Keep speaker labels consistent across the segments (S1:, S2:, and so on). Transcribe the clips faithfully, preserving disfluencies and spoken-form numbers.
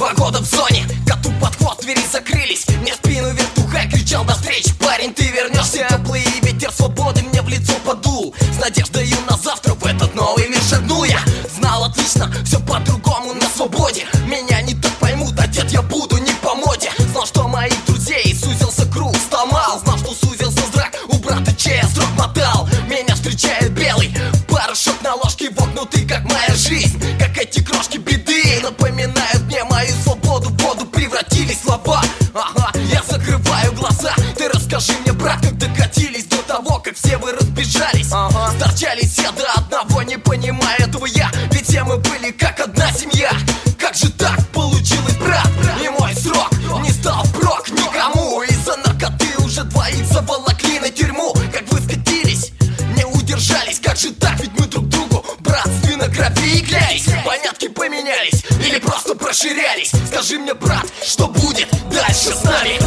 S1: Два года в зоне, коту подход, двери закрылись. Мне в спину вертухай кричал до встречи. Парень, ты вернешься, теплый ветер свободы мне в лицо подул. С надеждою на завтра в этот новый мир шагнул я. Знал отлично, все по-другому на свободе. Меня не так поймут, одет я буду не по моде. Знал, что моих друзей сузился круг, стал мал. Знал, что сузился зрак, у брата чей я срок мотал. Меня встречает белый порошок на ложке, вогнутый, как моя жизнь. Как эти крошки беды напоминают мне мою свободу. В воду превратились слова. Ага, я закрываю глаза. Ты расскажи мне, брат, как докатились до того, как все вы разбежались. Ага. Сторчались все до одного, не понимая этого я. Ведь все мы были как одна семья. Как же так получилось, брат? И мой срок не стал впрок никому. Из-за наркоты уже двоих заволокли на тюрьму. Как вы скатились, не удержались. Как же так, ведь мы друг другу братственно крови и клялись. Понятки поменялись или просто проширялись. Скажи мне, брат, что будет дальше с нами?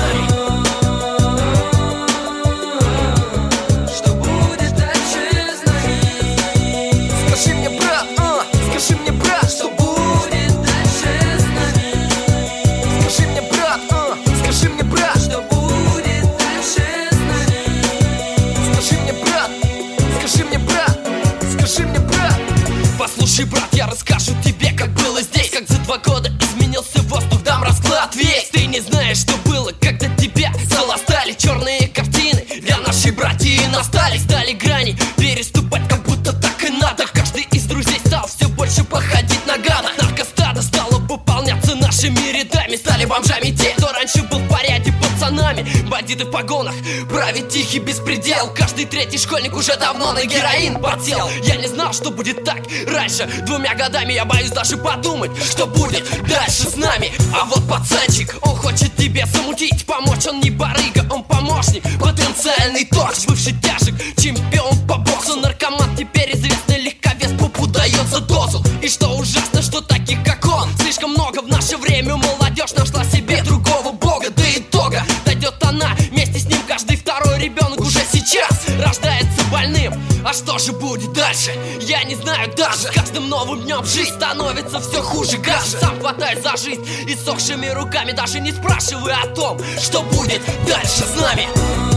S2: Что будет дальше с нами?
S1: Скажи мне, брат, а, скажи мне, брат,
S2: Что будет дальше с нами?
S1: Скажи мне, брат, а, скажи мне, брат,
S2: Что будет дальше с нами?
S1: скажи мне, брат, скажи мне, брат, скажи мне, брат.
S3: Послушай, брат, я расскажу тебе, как было здесь. Как за два года изменился воздух, дам расклад весь. Ты не знаешь, что было, когда тебя заластали черные картины. Для нашей братьи настали, стали грани переступать, как будто так и надо. Каждый из друзей стал все больше походить на гада. Наркостадо стало пополняться нашими рядами. Стали бомжами те, кто раньше был в порядке пацанами. Бандиты в погонах, правит тихий беспредел. Каждый третий школьник уже давно на героин подсел. Я не знал, что будет так раньше. Двумя годами я боюсь даже подумать, что будет дальше с нами. А вот пацанчик, он хочет тебе замутить, помочь. Он не барыга, он помощник, потенциальный торч. Бывший тяжек, чемпион по боксу. Наркоман, теперь известный легковес, пупу дается дозу. И что ужасно, что таких как он слишком много в наше время. Молодежь нашла себе другого бога. До итога дойдет она, вместе с ним каждый второй ребенок уже сейчас рождается больным. А что же будет дальше? Я не знаю даже. С каждым новым днем жизнь становится все хуже. Гаже, сам хватаюсь за жизнь иссохшими руками, даже не спрашивая о том, что будет дальше с нами.